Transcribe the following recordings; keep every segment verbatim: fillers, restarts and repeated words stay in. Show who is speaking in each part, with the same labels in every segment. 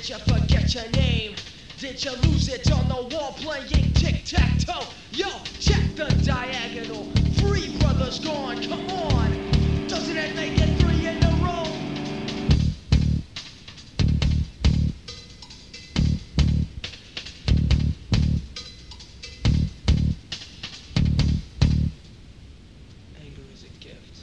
Speaker 1: Did you forget your name? Did you lose it on the wall playing tic-tac-toe? Yo, check the diagonal. Three brothers gone, come on. Doesn't it make it three in a row? Anger is a gift.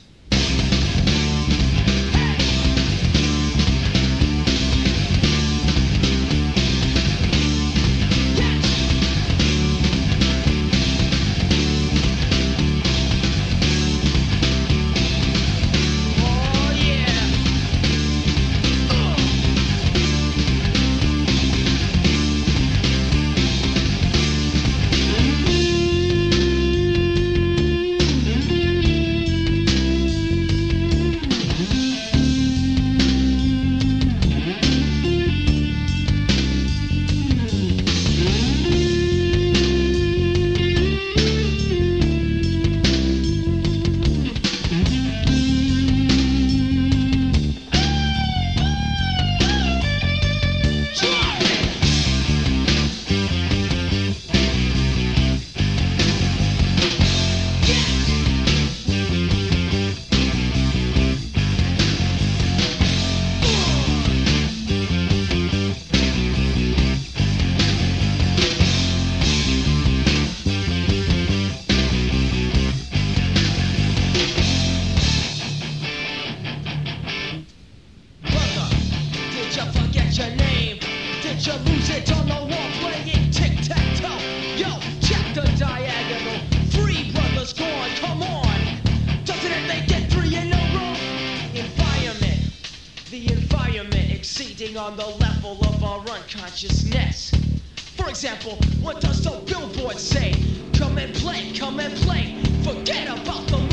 Speaker 1: Your name? Did you lose it on the wall playing tic-tac-toe? Yo, check the diagonal. Three brothers gone, come on. Doesn't it make it three in a row? Environment, the environment exceeding on the level of our unconsciousness. For example, what does the billboard say? Come and play, come and play. Forget about the